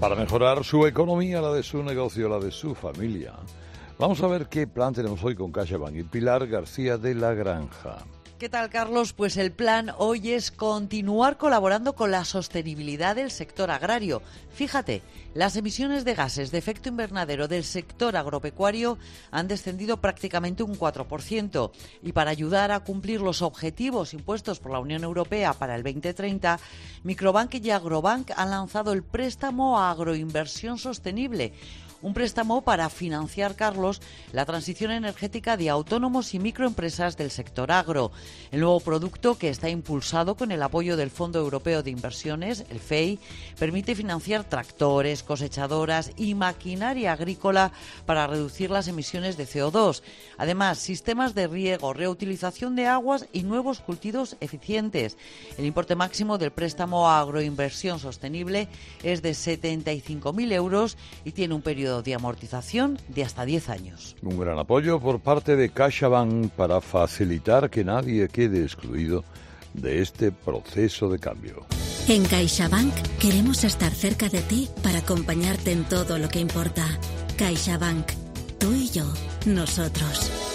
para mejorar su economía, la de su negocio, la de su familia. Vamos a ver qué plan tenemos hoy con CaixaBank y Pilar García de la Granja. ¿Qué tal, Carlos? Pues el plan hoy es continuar colaborando con la sostenibilidad del sector agrario. Fíjate, las emisiones de gases de efecto invernadero del sector agropecuario han descendido prácticamente un 4%. Y para ayudar a cumplir los objetivos impuestos por la Unión Europea para el 2030, Microbank y Agrobank han lanzado el préstamo a agroinversión sostenible. Un préstamo para financiar, Carlos, la transición energética de autónomos y microempresas del sector agro. El nuevo producto, que está impulsado con el apoyo del Fondo Europeo de Inversiones, el FEI, permite financiar tractores, cosechadoras y maquinaria agrícola para reducir las emisiones de CO2. Además, sistemas de riego, reutilización de aguas y nuevos cultivos eficientes. El importe máximo del préstamo a agroinversión sostenible es de 75.000 euros y tiene un periodo de amortización de hasta 10 años. Un gran apoyo por parte de CaixaBank para facilitar que nadie quede excluido de este proceso de cambio. En CaixaBank queremos estar cerca de ti para acompañarte en todo lo que importa. CaixaBank, tú y yo, nosotros.